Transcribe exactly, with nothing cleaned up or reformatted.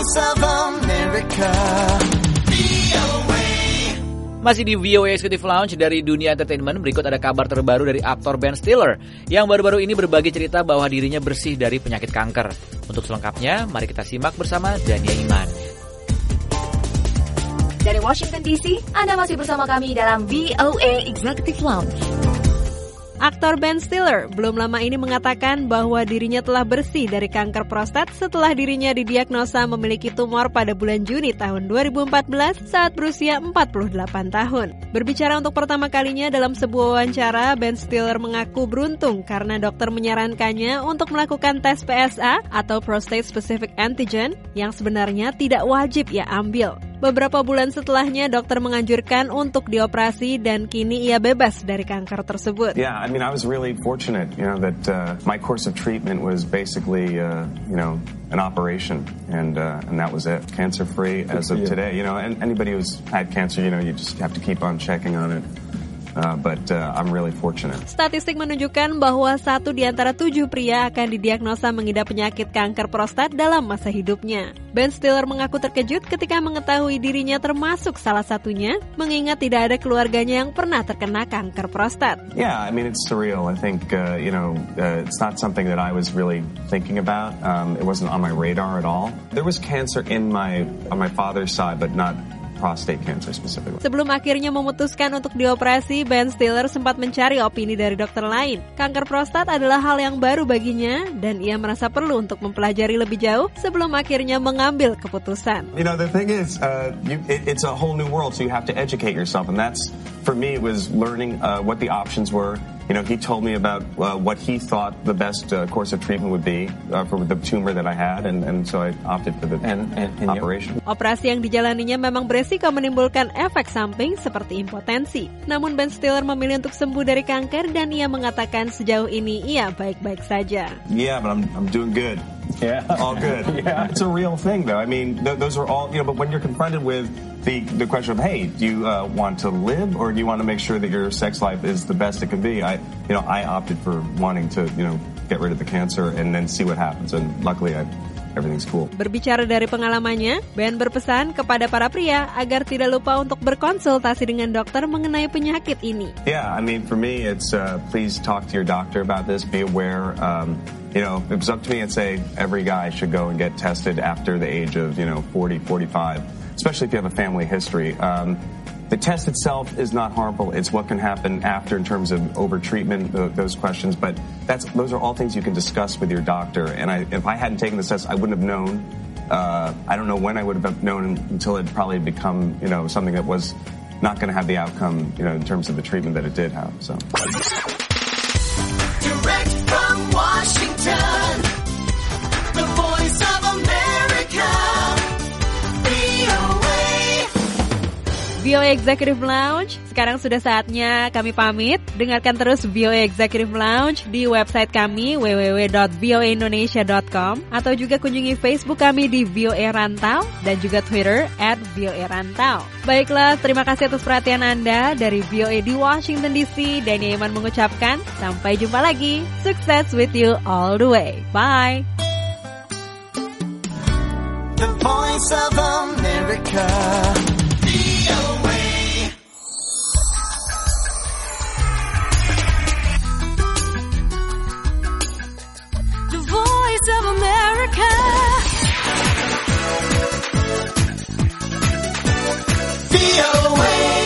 Voice of America. Masih di V O A Executive Lounge dari dunia entertainment, berikut ada kabar terbaru dari aktor Ben Stiller yang baru-baru ini berbagi cerita bahwa dirinya bersih dari penyakit kanker. Untuk selengkapnya, mari kita simak bersama Dania Iman. Dari Washington D C, Anda masih bersama kami dalam V O A Executive Lounge. Aktor Ben Stiller belum lama ini mengatakan bahwa dirinya telah bersih dari kanker prostat setelah dirinya didiagnosa memiliki tumor pada bulan Juni tahun dua ribu empat belas saat berusia empat puluh delapan tahun. Berbicara untuk pertama kalinya dalam sebuah wawancara, Ben Stiller mengaku beruntung karena dokter menyarankannya untuk melakukan tes P S A atau Prostate Specific Antigen yang sebenarnya tidak wajib ia ambil. Beberapa bulan setelahnya, dokter menganjurkan untuk dioperasi dan kini ia bebas dari kanker tersebut. Yeah, I mean, I was really fortunate, you know, that uh, my course of treatment was basically, uh, you know, an operation, and uh, and that was it. Cancer-free as of today, you know, and anybody who's had cancer, you know, you just have to keep on checking on it. Uh, but uh, I'm really fortunate. Statistik menunjukkan bahwa satu di antara tujuh pria akan didiagnosa mengidap penyakit kanker prostat dalam masa hidupnya. Ben Stiller mengaku terkejut ketika mengetahui dirinya termasuk salah satunya, mengingat tidak ada keluarganya yang pernah terkena kanker prostat. Yeah, I mean it's surreal. I think uh, you know uh, it's not something that I was really thinking about. Um, it wasn't on my radar at all. There was cancer in my on my father's side, but not prostate cancer specifically. Sebelum akhirnya memutuskan untuk dioperasi, Ben Stiller sempat mencari opini dari dokter lain. Kanker prostat adalah hal yang baru baginya dan ia merasa perlu untuk mempelajari lebih jauh sebelum akhirnya mengambil keputusan. You know, the thing is, uh, you, it, it's a whole new world, so you have to educate yourself, and that's, for me, it was learning uh, what the options were. You know, he told me about uh, what he thought the best uh, course of treatment would be uh, for the tumor that I had, and, and so I opted for the and, and, and operation. Operasi yang dijalaninya memang beresiko menimbulkan efek samping seperti impotensi. Namun Ben Stiller memilih untuk sembuh dari kanker dan ia mengatakan sejauh ini ia baik-baik saja. Yeah, but I'm I'm doing good. Yeah, all good. Yeah, it's a real thing, though. I mean, th- those are all, you know. But when you're confronted with the the question of, hey, do you uh, want to live or do you want to make sure that your sex life is the best it can be? I, you know, I opted for wanting to, you know, get rid of the cancer and then see what happens. And luckily, I. Everything's cool. Berbicara dari pengalamannya, Ben berpesan kepada para pria agar tidak lupa untuk berkonsultasi dengan dokter mengenai penyakit ini. Yeah, I mean, for me, it's uh, please talk to your doctor about this. Be aware. Um, you know, if it was up to me, I'd say every guy should go and get tested after the age of, you know, forty, forty-five, especially if you have a family history. Um, The test itself is not harmful. It's what can happen after in terms of over-treatment, th- those questions. But that's those are all things you can discuss with your doctor. And I, if I hadn't taken this test, I wouldn't have known. Uh, I don't know when I would have known until it probably become, you know, something that was not going to have the outcome, you know, in terms of the treatment that it did have. So. Direct from Washington, the voice of America. V O A Executive Lounge, sekarang sudah saatnya kami pamit. Dengarkan terus V O A Executive Lounge di website kami w w w dot v o a indonesia dot com atau juga kunjungi Facebook kami di V O A Rantau dan juga Twitter at V O A Rantau. Baiklah, terima kasih atas perhatian Anda. Dari V O A di Washington D C, Dania Iman mengucapkan sampai jumpa lagi. Success with you all the way. Bye. The Voice of America. Of America. V O A